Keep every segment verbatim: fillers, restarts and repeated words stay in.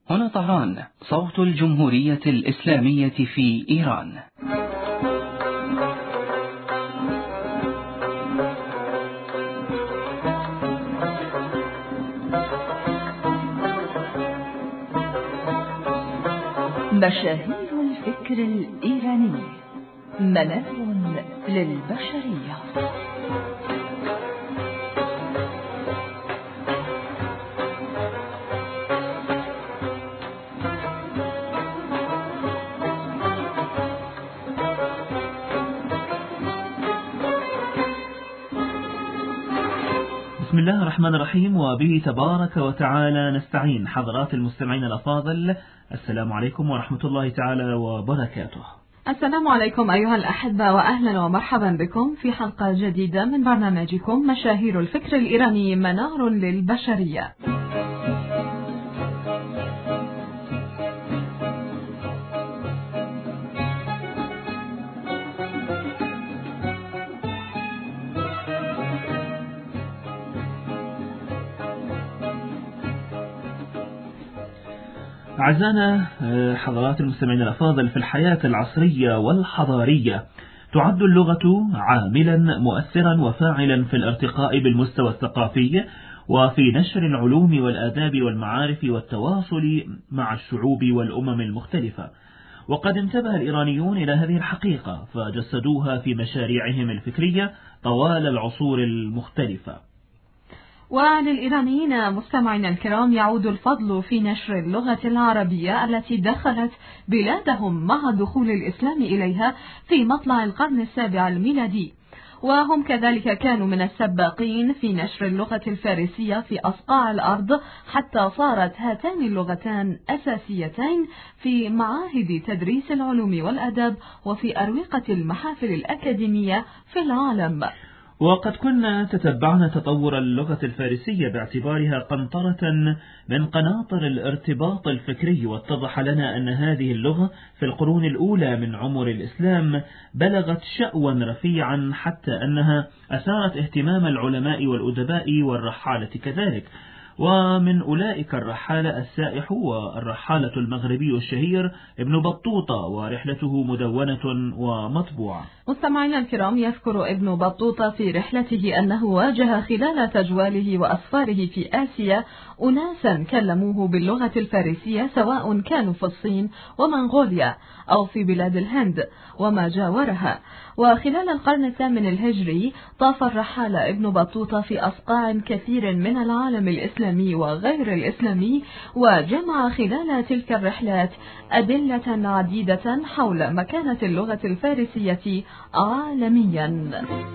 هنا طهران، صوت الجمهورية الإسلامية في إيران. مشاهير الفكر الإيراني، منار للبشرية. بسم الله الرحمن الرحيم، وبه تبارك وتعالى نستعين. حضرات المستمعين الأفاضل، السلام عليكم ورحمة الله تعالى وبركاته. السلام عليكم أيها الأحبة، وأهلا ومرحبا بكم في حلقة جديدة من برنامجكم مشاهير الفكر الإيراني، منار للبشرية. أعزائنا حضرات المستمعين الأفاضل، في الحياة العصرية والحضارية تعد اللغة عاملا مؤثرا وفاعلا في الارتقاء بالمستوى الثقافي وفي نشر العلوم والآداب والمعارف والتواصل مع الشعوب والأمم المختلفة. وقد انتبه الإيرانيون إلى هذه الحقيقة فجسدوها في مشاريعهم الفكرية طوال العصور المختلفة. وللإيرانيين مستمعينا الكرام يعود الفضل في نشر اللغة العربية التي دخلت بلادهم مع دخول الإسلام إليها في مطلع القرن السابع الميلادي، وهم كذلك كانوا من السباقين في نشر اللغة الفارسية في أصقاع الأرض، حتى صارت هاتان اللغتان أساسيتين في معاهد تدريس العلوم والأدب وفي أروقة المحافل الأكاديمية في العالم. وقد كنا تتبعنا تطور اللغة الفارسية باعتبارها قنطرة من قناطر الارتباط الفكري، واتضح لنا أن هذه اللغة في القرون الأولى من عمر الإسلام بلغت شأوا رفيعا، حتى أنها أثارت اهتمام العلماء والأدباء والرحالة كذلك. ومن أولئك الرحالة السائح والرحالة المغربي الشهير ابن بطوطة، ورحلته مدونة ومطبوعة. مستمعينا الكرام، يذكر ابن بطوطة في رحلته أنه واجه خلال تجواله وأسفاره في آسيا أناسا كلموه باللغة الفارسية، سواء كانوا في الصين ومنغوليا أو في بلاد الهند وما جاورها. وخلال القرن الثامن الهجري طاف الرحالة ابن بطوطة في أصقاع كثير من العالم الإسلامي وغير الإسلامي، وجمع خلال تلك الرحلات أدلة عديدة حول مكانة اللغة الفارسية عالميا.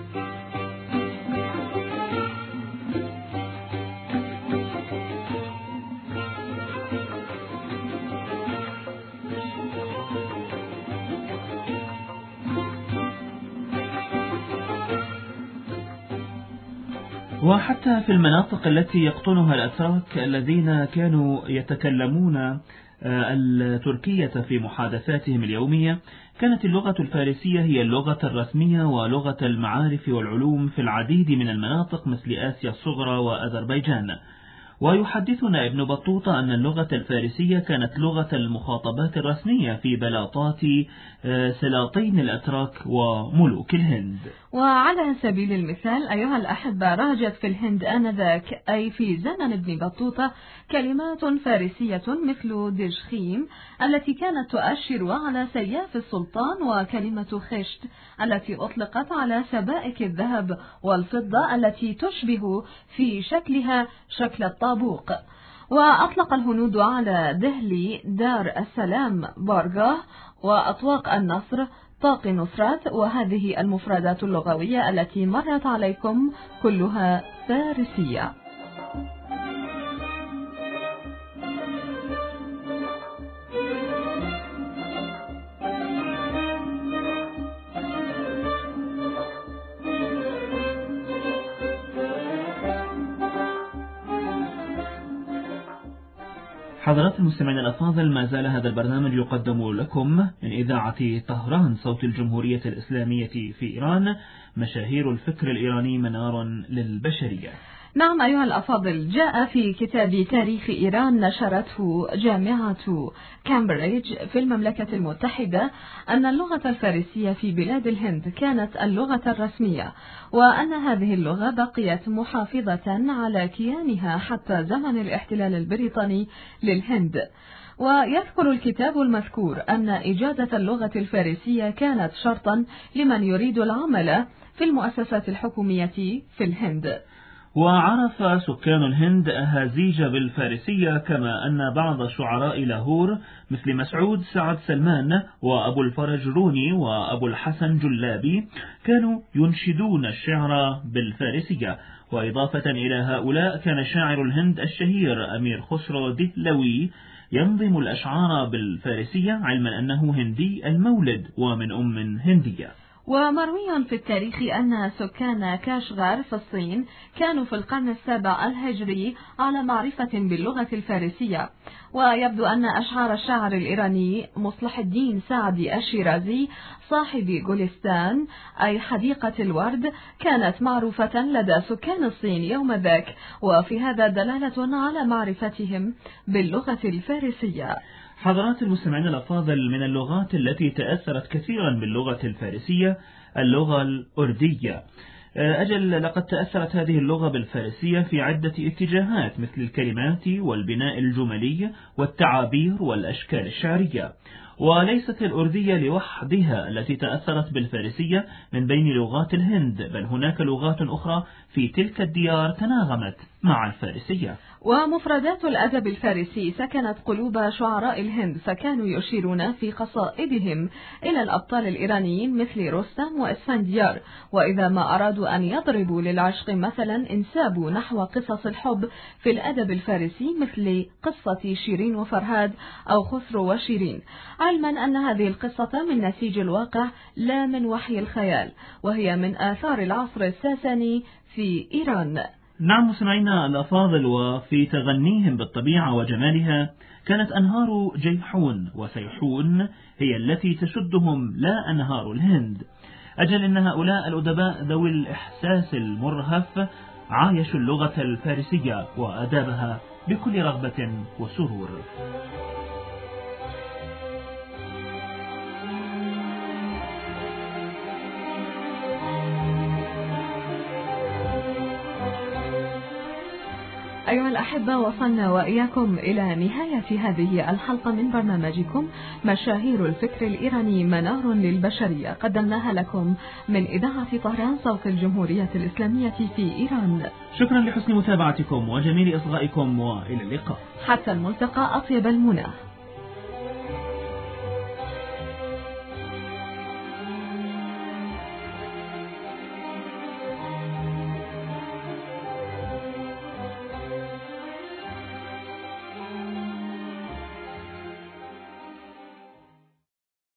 وحتى في المناطق التي يقطنها الأتراك الذين كانوا يتكلمون التركية في محادثاتهم اليومية، كانت اللغة الفارسية هي اللغة الرسمية ولغة المعارف والعلوم في العديد من المناطق مثل آسيا الصغرى وأذربيجان. ويحدثنا ابن بطوطة أن اللغة الفارسية كانت لغة المخاطبات الرسمية في بلاطات سلاطين الأتراك وملوك الهند. وعلى سبيل المثال أيها الأحبة، رهجت في الهند آنذاك أي في زمن ابن بطوطة كلمات فارسية مثل دجخيم التي كانت تؤشر على سياف السلطان، وكلمة خشت التي أطلقت على سبائك الذهب والفضة التي تشبه في شكلها شكل الطابوق. وأطلق الهنود على دهلي دار السلام بارغاه، وأطواق النصر طاق نصرات، وهذه المفردات اللغوية التي مرت عليكم كلها فارسية. حضرات المستمعين الأفاضل، ما زال هذا البرنامج يقدم لكم من إذاعة طهران صوت الجمهورية الإسلامية في إيران، مشاهير الفكر الإيراني، منار للبشرية. نعم أيها الأفاضل، جاء في كتاب تاريخ إيران نشرته جامعة كامبريدج في المملكة المتحدة أن اللغة الفارسية في بلاد الهند كانت اللغة الرسمية، وأن هذه اللغة بقيت محافظة على كيانها حتى زمن الاحتلال البريطاني للهند. ويذكر الكتاب المذكور أن إجادة اللغة الفارسية كانت شرطا لمن يريد العمل في المؤسسات الحكومية في الهند. وعرف سكان الهند أهازيج بالفارسية، كما أن بعض شعراء لاهور مثل مسعود سعد سلمان وأبو الفرج روني وأبو الحسن جلابي كانوا ينشدون الشعر بالفارسية. وإضافة إلى هؤلاء كان شاعر الهند الشهير أمير خسرو دهلوي ينظم الأشعار بالفارسية، علما أنه هندي المولد ومن أم هندية. ومروي في التاريخ أن سكان كاشغر في الصين كانوا في القرن السابع الهجري على معرفة باللغة الفارسية. ويبدو أن أشعار الشاعر الإيراني مصلح الدين سعدي الشيرازي صاحب جولستان أي حديقة الورد كانت معروفة لدى سكان الصين يوم ذاك، وفي هذا دلالة على معرفتهم باللغة الفارسية. حضرات المستمعين الأفاضل، من اللغات التي تأثرت كثيرا باللغة الفارسية اللغة الأردية. أجل لقد تأثرت هذه اللغة بالفارسية في عدة اتجاهات مثل الكلمات والبناء الجملي والتعابير والأشكال الشعرية. وليست الأردية لوحدها التي تأثرت بالفارسية من بين لغات الهند، بل هناك لغات أخرى في تلك الديار تناغمت مع الفارسية. ومفردات الأدب الفارسي سكنت قلوب شعراء الهند، فكانوا يشيرون في قصائدهم إلى الأبطال الإيرانيين مثل رستم وإسفنديار، وإذا ما أرادوا أن يضربوا للعشق مثلا انسابوا نحو قصص الحب في الأدب الفارسي مثل قصة شيرين وفرهاد أو خسرو وشيرين، علما أن هذه القصة من نسيج الواقع لا من وحي الخيال، وهي من آثار العصر الساساني في إيران. نعم مستمعينا الأفاضل، وفي تغنيهم بالطبيعة وجمالها كانت أنهار جيحون وسيحون هي التي تشدهم لا أنهار الهند. أجل إن هؤلاء الأدباء ذوي الإحساس المرهف عايشوا اللغة الفارسية وأدابها بكل رغبة وسرور. أيها الأحبة، وصلنا وإياكم إلى نهاية هذه الحلقة من برنامجكم مشاهير الفكر الإيراني منار للبشرية، قدمناها لكم من إذاعة طهران صوت الجمهورية الإسلامية في إيران. شكرا لحسن متابعتكم وجميل إصغائكم، وإلى اللقاء. حتى الملتقى، أطيب المنى.